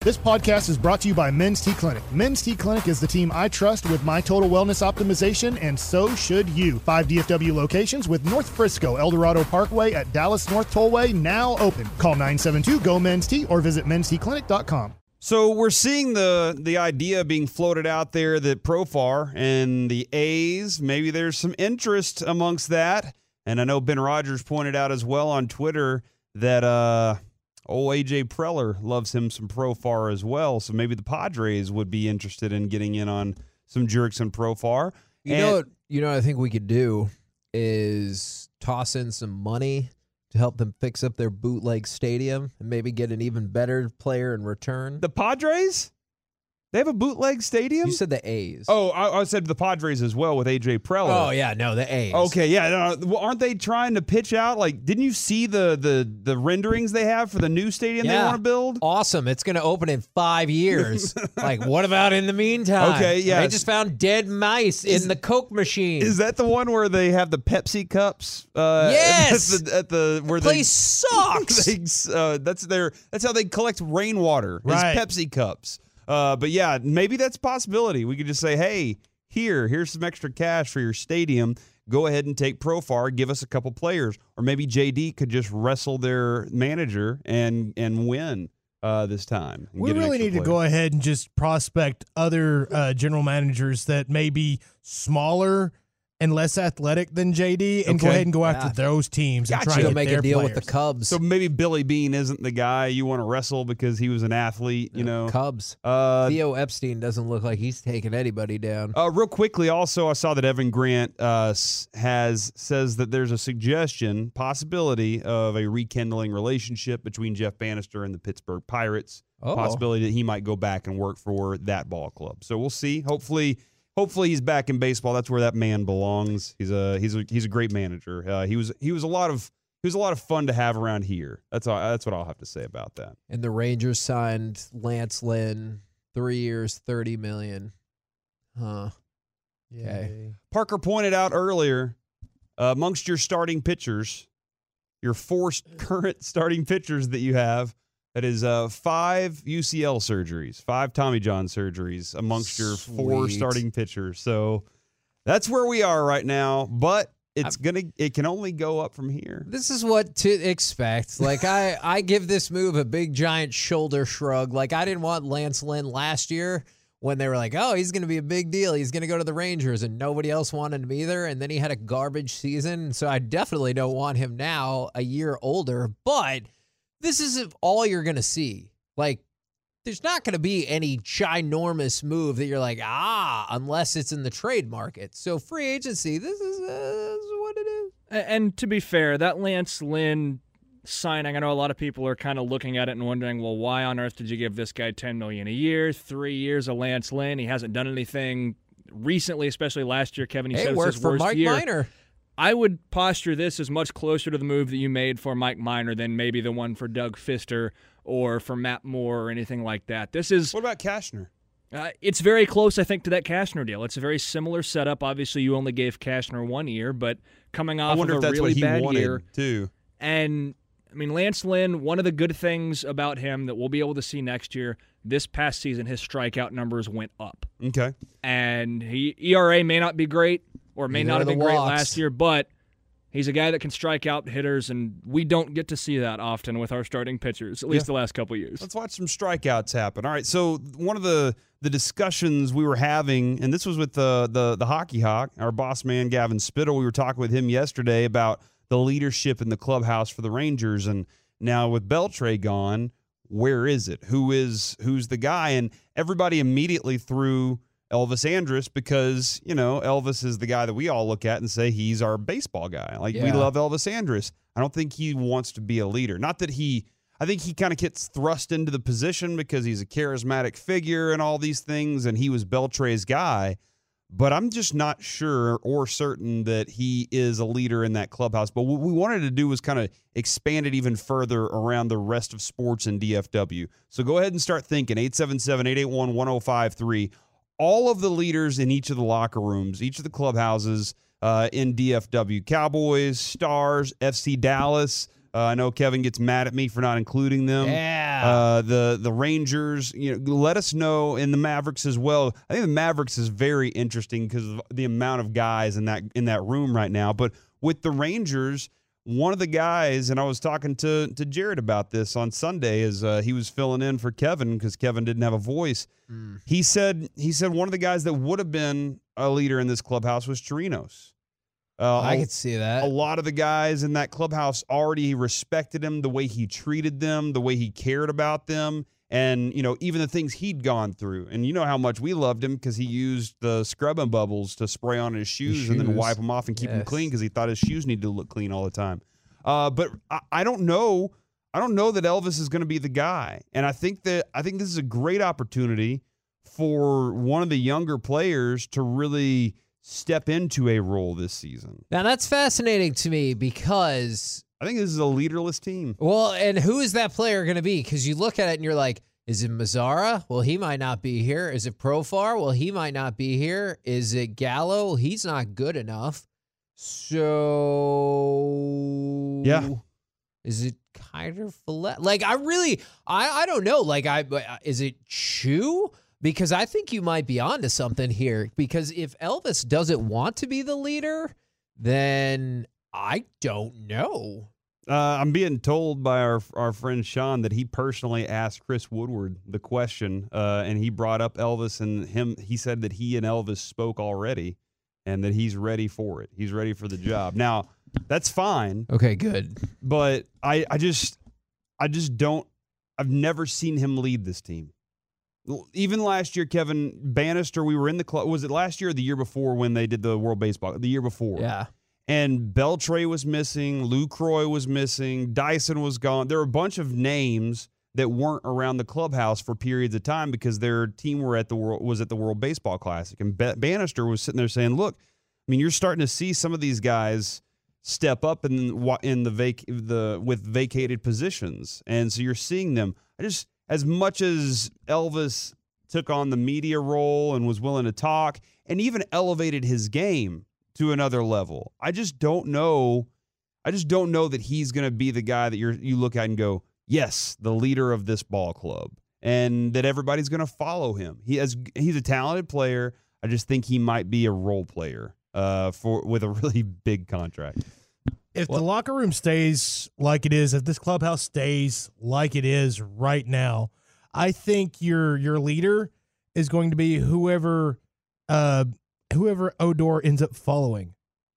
This podcast is brought to you by Men's T Clinic. Men's T Clinic is the team I trust with my total wellness optimization, and so should you. 5 DFW locations with North Frisco, Eldorado Parkway at Dallas North Tollway now open. Call 972-GO-MEN'S-T or visit mensteclinic.com. So we're seeing the idea being floated out there that Profar and the A's, maybe there's some interest amongst that. And I know Ben Rogers pointed out as well on Twitter that old A.J. Preller loves him some Profar as well. So maybe the Padres would be interested in getting in on some Jurickson Profar. You know what I think we could do is toss in some money to help them fix up their bootleg stadium and maybe get an even better player in return. The Padres? They have a bootleg stadium? You said the A's. Oh, I said the Padres as well with A.J. Preller. Oh, yeah, no, the A's. Okay, yeah. No, aren't they trying to pitch out? Like, didn't you see the renderings they have for the new stadium they want to build? Awesome. It's going to open in 5 years. Like, what about in the meantime? Okay, yeah. They just found dead mice in the Coke machine. Is that the one where they have the Pepsi cups? Yes. At the where the place sucks. That's how they collect rainwater. Right. Is Pepsi cups. But yeah, maybe that's a possibility. We could just say, hey, here's some extra cash for your stadium. Go ahead and take Profar, give us a couple players. Or maybe JD could just wrestle their manager and win this time. We really need to go ahead and just prospect other general managers that may be smaller and less athletic than JD, and go ahead and go after those teams and try to make a deal with the Cubs. So maybe Billy Beane isn't the guy you want to wrestle because he was an athlete, you know. Cubs. Theo Epstein doesn't look like he's taking anybody down. Real quickly, also, I saw that Evan Grant says that there's a possibility of a rekindling relationship between Jeff Bannister and the Pittsburgh Pirates. Possibility that he might go back and work for that ball club. So we'll see. Hopefully he's back in baseball. That's where that man belongs. He's a great manager. He was a lot of fun to have around here. That's what I'll have to say about that. And the Rangers signed Lance Lynn, 3 years, $30 million. Huh. Okay. Parker pointed out earlier, amongst your starting pitchers, your 4 current starting pitchers that you have, that is 5 UCL surgeries, 5 Tommy John surgeries amongst your 4 starting pitchers. So that's where we are right now, but it can only go up from here. This is what to expect. Like I give this move a big giant shoulder shrug. Like I didn't want Lance Lynn last year when they were like, oh, he's going to be a big deal. He's going to go to the Rangers, and nobody else wanted him either. And then he had a garbage season. So I definitely don't want him now, a year older, but this isn't all you're going to see. Like, there's not going to be any ginormous move that you're like, unless it's in the trade market. So free agency, this is what it is. And to be fair, that Lance Lynn signing, I know a lot of people are kind of looking at it and wondering, well, why on earth did you give this guy $10 million a year, 3 years of Lance Lynn? He hasn't done anything recently, especially last year. Kevin, you said it's his worst year. Mike Minor. I would posture this as much closer to the move that you made for Mike Minor than maybe the one for Doug Fister or for Matt Moore or anything like that. What about Cashner? It's very close, I think, to that Cashner deal. It's a very similar setup. Obviously, you only gave Cashner 1 year, but coming off of a really bad year too. And I mean, Lance Lynn, one of the good things about him that we'll be able to see next year, this past season, his strikeout numbers went up. Okay. And ERA may not be great, or may not have been great last year, but he's a guy that can strike out hitters, and we don't get to see that often with our starting pitchers, at least the last couple of years. Let's watch some strikeouts happen. All right, so one of the discussions we were having, and this was with the Hockey Hawk, our boss man, Gavin Spittle. We were talking with him yesterday about the leadership in the clubhouse for the Rangers, and now with Beltre gone, where is it? Who's the guy? And everybody immediately threw Elvis Andrus because, Elvis is the guy that we all look at and say he's our baseball guy. We love Elvis Andrus. I don't think he wants to be a leader. Not that I think he kind of gets thrust into the position because he's a charismatic figure and all these things, and he was Beltre's guy. But I'm just not sure or certain that he is a leader in that clubhouse. But what we wanted to do was kind of expand it even further around the rest of sports in DFW. So go ahead and start thinking, 877-881-1053. All of the leaders in each of the locker rooms, each of the clubhouses in DFW, Cowboys, Stars, FC Dallas, I know Kevin gets mad at me for not including them. Yeah. The Rangers, let us know, and the Mavericks as well. I think the Mavericks is very interesting because of the amount of guys in that room right now. But with the Rangers, one of the guys, and I was talking to Jared about this on Sunday, as he was filling in for Kevin because Kevin didn't have a voice. He said one of the guys that would have been a leader in this clubhouse was Chirinos. I could see that. A lot of the guys in that clubhouse already respected him, the way he treated them, the way he cared about them, and even the things he'd gone through. And you know how much we loved him because he used the scrubbing bubbles to spray on his shoes and then wipe them off and keep them clean because he thought his shoes needed to look clean all the time. But I don't know. I don't know that Elvis is going to be the guy, and I think this is a great opportunity for one of the younger players to really step into a role this season. Now, that's fascinating to me because I think this is a leaderless team. Well, and who is that player going to be? Because you look at it and you're like, is it Mazzara? Well, he might not be here. Is it Profar? Well, he might not be here. Is it Gallo? He's not good enough. So yeah. Is it Kiner Follett? Like, I don't know. Like, is it Chu? Because I think you might be onto something here. Because if Elvis doesn't want to be the leader, then I don't know. I'm being told by our friend Sean that he personally asked Chris Woodward the question, and he brought up Elvis and him. He said that he and Elvis spoke already, and that he's ready for it. He's ready for the job. Now, that's fine. Okay, good. But I just don't. I've never seen him lead this team. Even last year, Kevin Bannister, we were in the club. Was it last year or the year before when they did the World Baseball? The year before. Yeah. And Beltre was missing. Lucroy was missing. Dyson was gone. There were a bunch of names that weren't around the clubhouse for periods of time because their team was at the World Baseball Classic. And Bannister was sitting there saying, look, I mean, you're starting to see some of these guys step up with vacated positions. And so you're seeing them. As much as Elvis took on the media role and was willing to talk and even elevated his game to another level, I just don't know that he's going to be the guy that you look at and go, yes, the leader of this ball club, and that everybody's going to follow him. He's a talented player. I just think he might be a role player with a really big contract. If the locker room stays like it is, if this clubhouse stays like it is right now, I think your leader is going to be whoever Odor ends up following.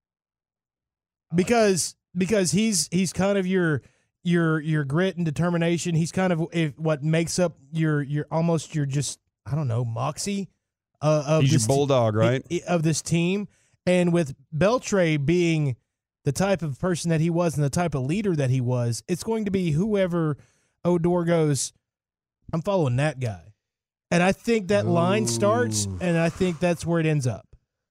Because he's kind of your grit and determination. He's kind of what makes up your just, I don't know, moxie of he's this your bulldog, right? Of this team. And with Beltre being the type of person that he was and the type of leader that he was, it's going to be whoever Odor goes, I'm following that guy. And I think that line starts, and I think that's where it ends up.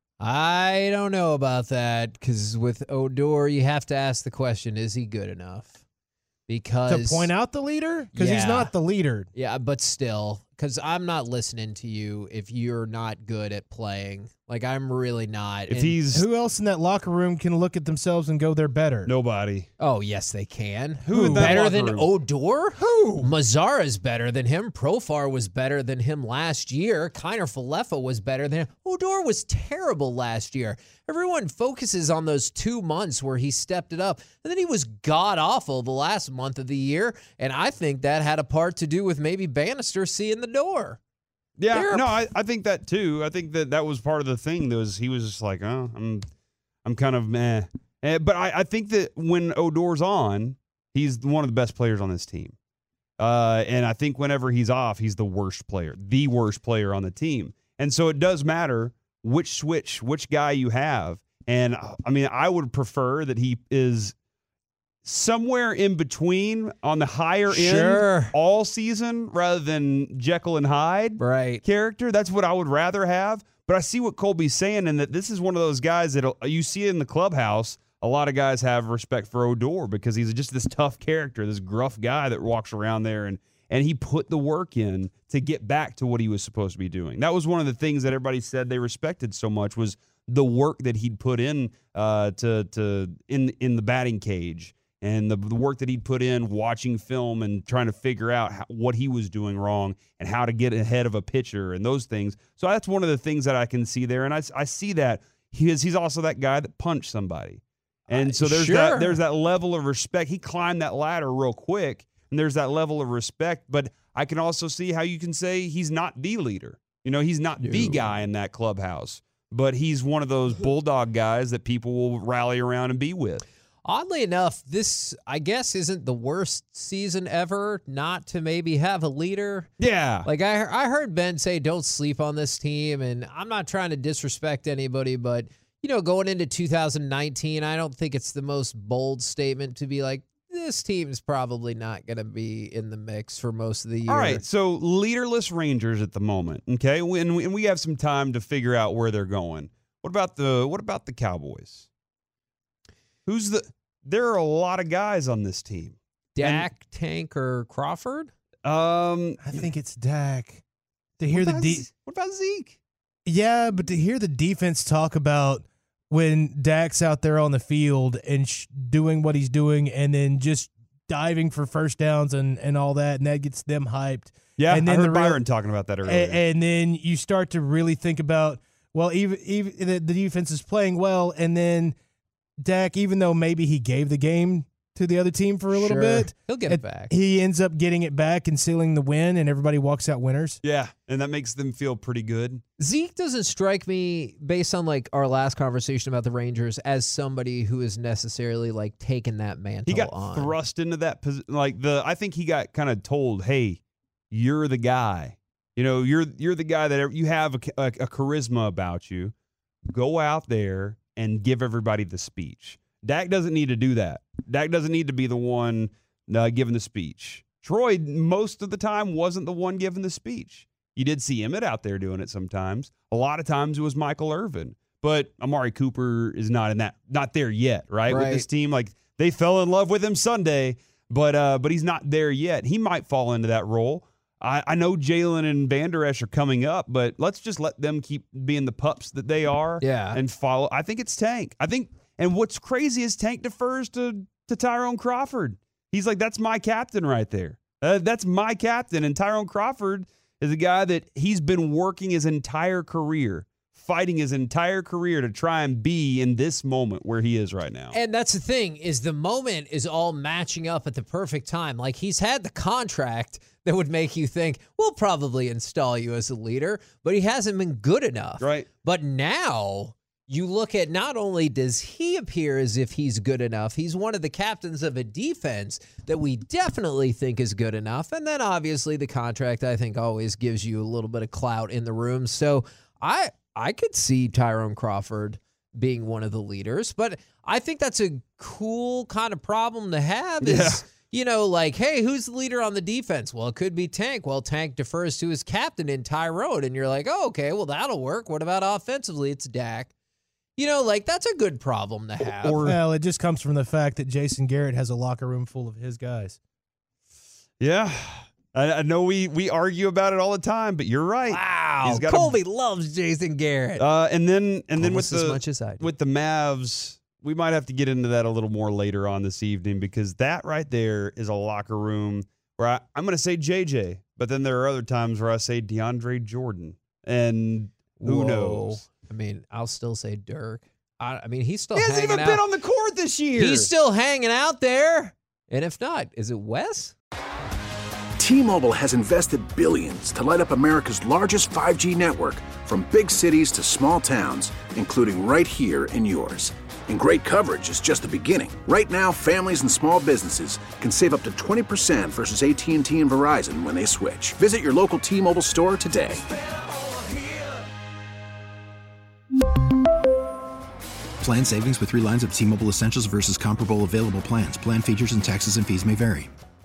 I don't know about that, because with Odor, you have to ask the question, is he good enough? Because to point out the leader? Because he's not the leader. Yeah, but still, because I'm not listening to you if you're not good at playing. Like, I'm really not. Who else in that locker room can look at themselves and go, they're better? Nobody. Oh, yes, they can. Who in that better locker than room? Odor? Who? Mazzara's better than him. Profar was better than him last year. Kiner Falefa was better than him. Odor was terrible last year. Everyone focuses on those 2 months where he stepped it up, and then he was god-awful the last month of the year, and I think that had a part to do with maybe Bannister seeing the door. Yeah, no, I think that too. I think that was part of the thing. He was just like, oh, I'm kind of meh. But I think that when Odor's on, he's one of the best players on this team. And I think whenever he's off, he's the worst player on the team. And so it does matter which guy you have. And I mean, I would prefer that he is somewhere in between on the higher end all season rather than Jekyll and Hyde character. That's what I would rather have. But I see what Colby's saying, and that this is one of those guys that you see in the clubhouse. A lot of guys have respect for Odor because he's just this tough character, this gruff guy that walks around there, and he put the work in to get back to what he was supposed to be doing. That was one of the things that everybody said they respected so much was the work that he'd put in in the batting cage. and the work that he'd put in watching film and trying to figure out what he was doing wrong and how to get ahead of a pitcher and those things. So that's one of the things that I can see there. And I see that he's also that guy that punched somebody. And so there's that level of respect. He climbed that ladder real quick, and there's that level of respect. But I can also see how you can say he's not the leader. He's not the guy in that clubhouse, but he's one of those bulldog guys that people will rally around and be with. Oddly enough, this, I guess, isn't the worst season ever not to maybe have a leader. Yeah. Like, I heard Ben say, don't sleep on this team, and I'm not trying to disrespect anybody, but, going into 2019, I don't think it's the most bold statement to be like, this team's probably not going to be in the mix for most of the year. All right, so leaderless Rangers at the moment, okay? And we have some time to figure out where they're going. What about the Cowboys? There are a lot of guys on this team. Dak, Tank, or Crawford? I think it's Dak. What about Zeke? Yeah, but to hear the defense talk about when Dak's out there on the field and doing what he's doing and then just diving for first downs and all that, and that gets them hyped. Yeah, and then I heard Byron talking about that earlier. And then you start to really think about, well, even the defense is playing well, and then Dak, even though maybe he gave the game to the other team for a little bit, he'll get it back. He ends up getting it back and sealing the win, and everybody walks out winners. Yeah, and that makes them feel pretty good. Zeke doesn't strike me, based on like our last conversation about the Rangers, as somebody who is necessarily like taking that mantle on. He got thrust into that position. I think he got kind of told, "Hey, you're the guy. You're the guy that you have a charisma about you. Go out there and give everybody the speech." Dak doesn't need to do that. Dak doesn't need to be the one giving the speech. Troy, most of the time, wasn't the one giving the speech. You did see Emmett out there doing it sometimes. A lot of times it was Michael Irvin. But Amari Cooper is not there yet, right? With this team. Like, they fell in love with him Sunday, but he's not there yet. He might fall into that role. I know Jalen and Van Der Esch are coming up, but let's just let them keep being the pups that they are and follow. I think it's Tank. And what's crazy is Tank defers to Tyrone Crawford. He's like, that's my captain right there. That's my captain. And Tyrone Crawford is a guy that he's been working his entire career, fighting his entire career to try and be in this moment where he is right now. And that's the thing, is the moment is all matching up at the perfect time. Like, he's had the contract that would make you think, we'll probably install you as a leader, but he hasn't been good enough. Right. But now you look at, not only does he appear as if he's good enough, he's one of the captains of a defense that we definitely think is good enough. And then obviously the contract, I think, always gives you a little bit of clout in the room. So I could see Tyrone Crawford being one of the leaders, but I think that's a cool kind of problem to have is, like, hey, who's the leader on the defense? Well, it could be Tank. Well, Tank defers to his captain in Tyrone, and you're like, oh, okay, well, that'll work. What about offensively? It's Dak. That's a good problem to have. Well, it just comes from the fact that Jason Garrett has a locker room full of his guys. Yeah. I know we argue about it all the time, but you're right. Wow. Colby loves Jason Garrett. And then almost as much as I do. With the Mavs, we might have to get into that a little more later on this evening, because that right there is a locker room where I'm going to say JJ, but then there are other times where I say DeAndre Jordan. And who knows? I mean, I'll still say Dirk. He's still he hanging out. He hasn't even been on the court this year. He's still hanging out there. And if not, is it Wes? T-Mobile has invested billions to light up America's largest 5G network, from big cities to small towns, including right here in yours. And great coverage is just the beginning. Right now, families and small businesses can save up to 20% versus AT&T and Verizon when they switch. Visit your local T-Mobile store today. Plan savings with 3 lines of T-Mobile Essentials versus comparable available plans. Plan features and taxes and fees may vary.